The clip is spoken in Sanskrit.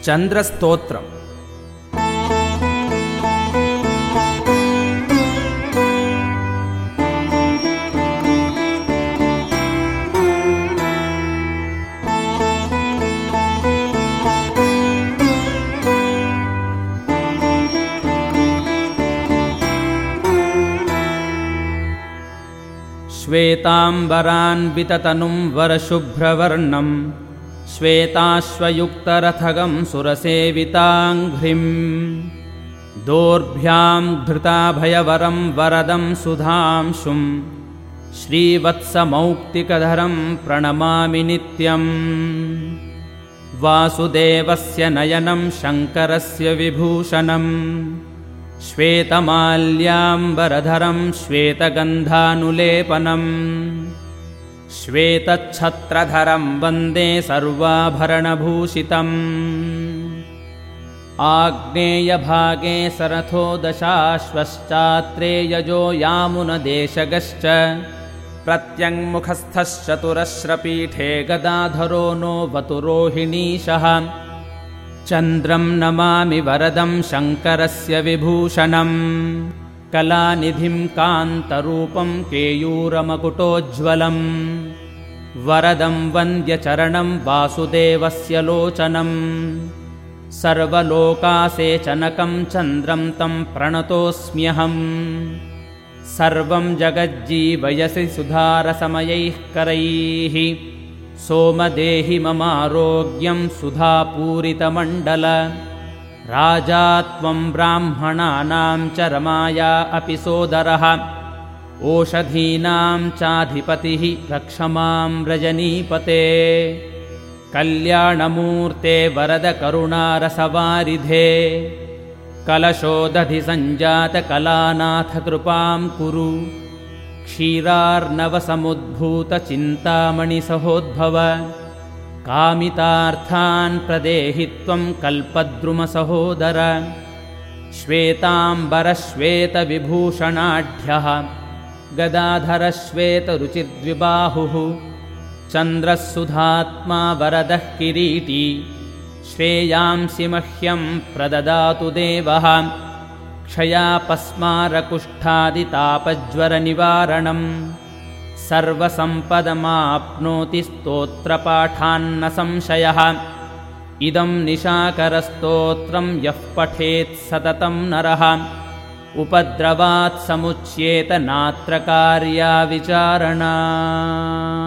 चन्द्रस्तोत्रम्। श्वेताम्बरान्विततनुं वरशुभ्रवर्णं श्वेताश्वयुक्तरथगं सुरसेविताङ्घ्रिं दोर्भ्यां धृताभयवरं वरदं सुधांशुं श्रीवत्समौक्तिकधरं प्रणमामि नित्यम्। वासुदेवस्य नयनं शङ्करस्य विभूषणम् श्वेतमाल्याम्बरधरं श्वेतगन्धानुलेपनम् श्वेतच्छत्रधरं वन्दे सर्वाभरणभूषितम्। आग्नेयभागे सरथो दशाश्वश्चात्रेयजो यामुनदेशगश्च प्रत्यङ्मुखस्थश्चतुरश्रपीठे गदाधरो नो वतुरोहिणीशः। चन्द्रं नमामि वरदं शङ्करस्य विभूषणम् कलानिधिं कान्तरूपं केयूरमकुटोज्ज्वलम् वरदं वन्द्यचरणं वासुदेवस्य लोचनम् सर्वलोकासेचनकं चन्द्रं तं प्रणतोऽस्म्यहम्। सर्वं जगज्जीवयसि सुधारसमयैः करैः सोमदेहि ममारोग्यं सुधापूरितमण्डल। राजा त्वं ब्राह्मणानां च रमाया अपि सोदरः ओषधीनां चाधिपतिः रक्ष मां रजनीपते। कल्याणमूर्ते वरदकरुणारसवारिधे कलशोदधिसञ्जातकलानाथ कृपां कुरु। क्षीरार्णवसमुद्भूतचिन्तामणिसहोद्भव कामितार्थान् प्रदेहि त्वं कल्पद्रुमसहोदर। श्वेताम्बरश्वेतविभूषणाढ्यः गदाधरश्वेतरुचिर्द्विबाहुः चन्द्रः सुधात्मा वरदः किरीटी श्रेयांसि मह्यं प्रददातु देवः। क्षयापस्मारकुष्ठादितापज्वरनिवारणं सर्वसम्पदमाप्नोति स्तोत्रपाठान्न संशयः। इदं निशाकरस्तोत्रं यः पठेत् सततं नरः उपद्रवात् समुच्येत नात्र कार्या विचारणा।